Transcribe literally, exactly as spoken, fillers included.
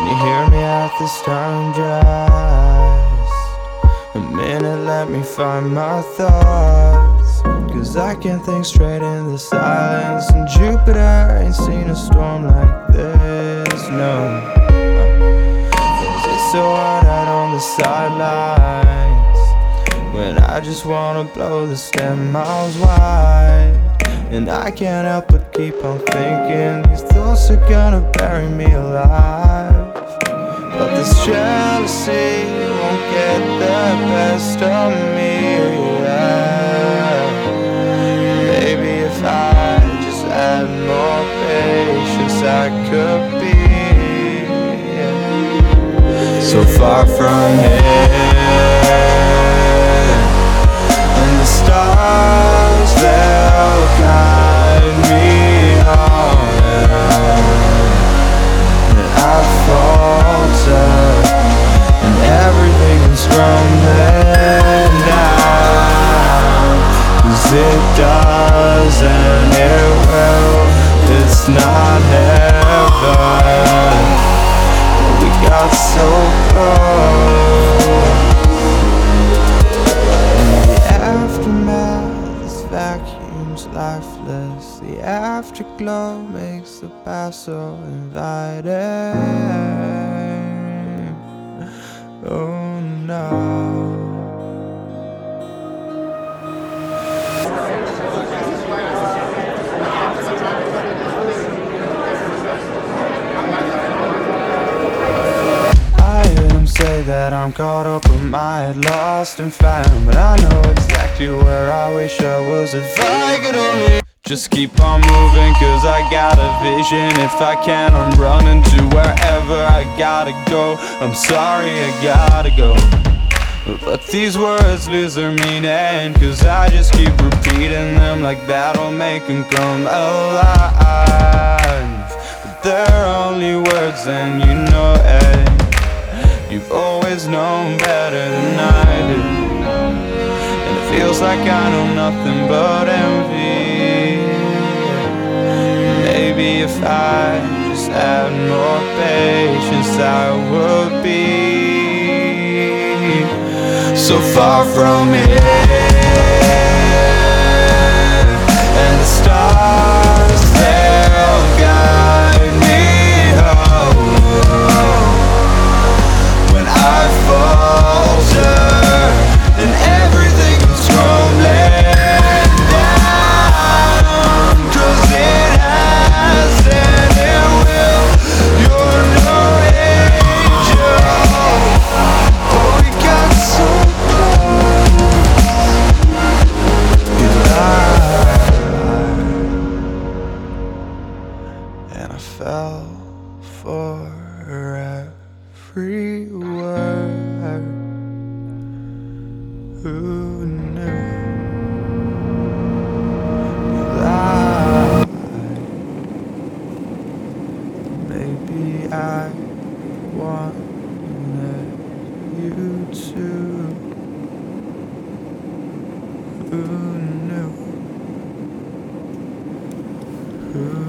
you hear me at this time? Just a minute, let me find my thoughts, 'cause I can't think straight in the silence. And Jupiter ain't seen a storm like this, no. Cause it's so hard out on the sidelines when I just wanna blow this ten miles wide. And I can't help but keep on thinking these thoughts are gonna bury me alive. But this jealousy won't get the best of me, yeah. Maybe if I just had more patience I could be, yeah. So far from here, and the stars, they'll guide me on. And I falter, and everything's crumbling down. 'Cause it does and it will. It's not heaven. We got so close. Vacuum's lifeless. The afterglow makes the past so inviting. Oh no. Say that I'm caught up with my head lost and found, but I know exactly where I wish I was. If I could only just keep on moving, 'cause I got a vision. If I can, I'm running to wherever I gotta go. I'm sorry, I gotta go, but these words lose their meaning, 'cause I just keep repeating them like that'll make them come alive. But they're only words and you know it. You've always known better than I do, and it feels like I know nothing but envy. Maybe if I just had more patience I would be so far from here. And the stars, they'll guide me home. I falter, and everything is crumbling down. 'Cause it has and it will. You're no angel. Oh, we got so close. You lied, and I fell for every word. Who knew you lied? Maybe I wanted you to. Who knew? Who